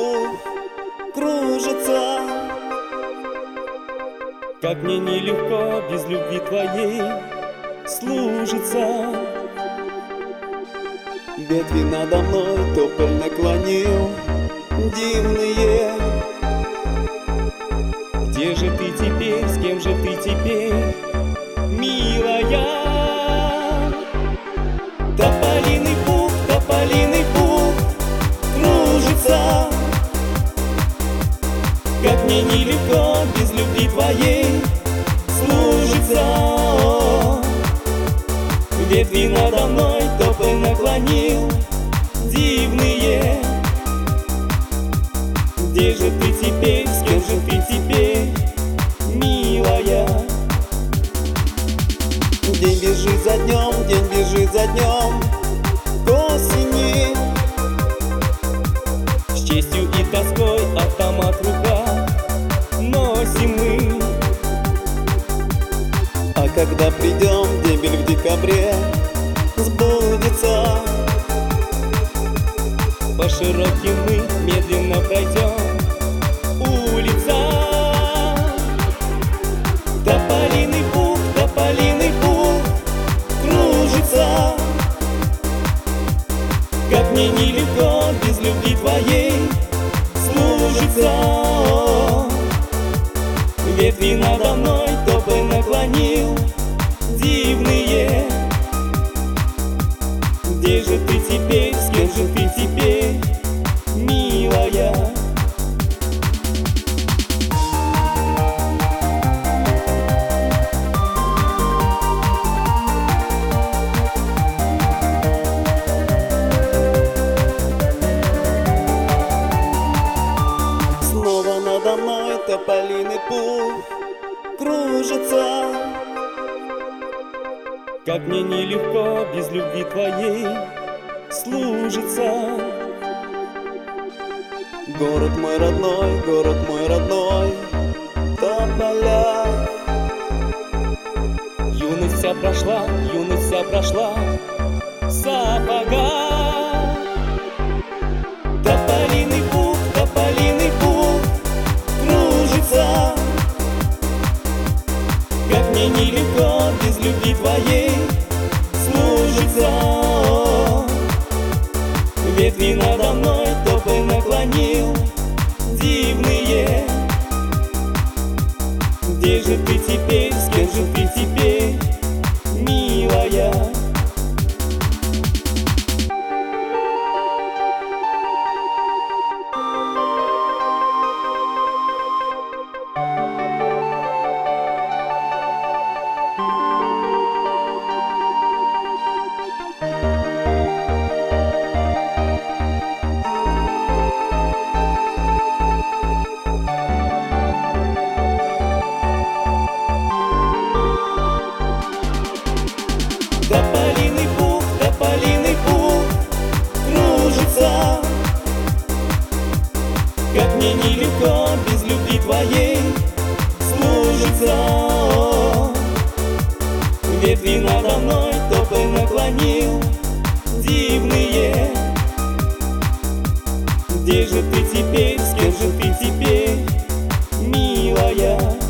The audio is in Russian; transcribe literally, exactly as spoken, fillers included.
пух кружится. Как мне нелегко без любви твоей служится. Ветви надо мной тополь наклонил дивные. Где же ты теперь, с кем же ты теперь, милая? Тополиный пух, тополиный пух кружится. Как мне нелегко без любви твоей служится. О, ветви надо мной тополь наклонил дивные. Где же ты теперь, с кем же ты теперь, милая? День бежит за днем, день бежит за днем к осени. С честью и тоской автомат в руках носим мы. А когда придем, дембель в декабре сбудется. По широким мы медленно пройдем улица. Тополиный пух, тополиный пух кружится. Как мне нелегко без любви твоей служится. О, ветви надо мной тополь наклонил дивные. Где же ты теперь, с кем же ты теперь, милая? Снова надо мной тополиный пух кружится. Как мне нелегко без любви твоей служится. Город мой родной, город мой родной, тополя. Юность вся прошла, юность вся прошла в сапогах. Тополиный пух, тополиный пух кружится. Как мне нелегко без любви твоей служится. О, ветви надо мной тополь наклонил дивные. Где же ты теперь, с кем же ты теперь, милая? Тополиный пух, тополиный пух кружится. Как мне нелегко без любви твоей служится. О, ветви надо мной тополь наклонил дивные. Где же ты теперь, с кем же ты теперь, милая?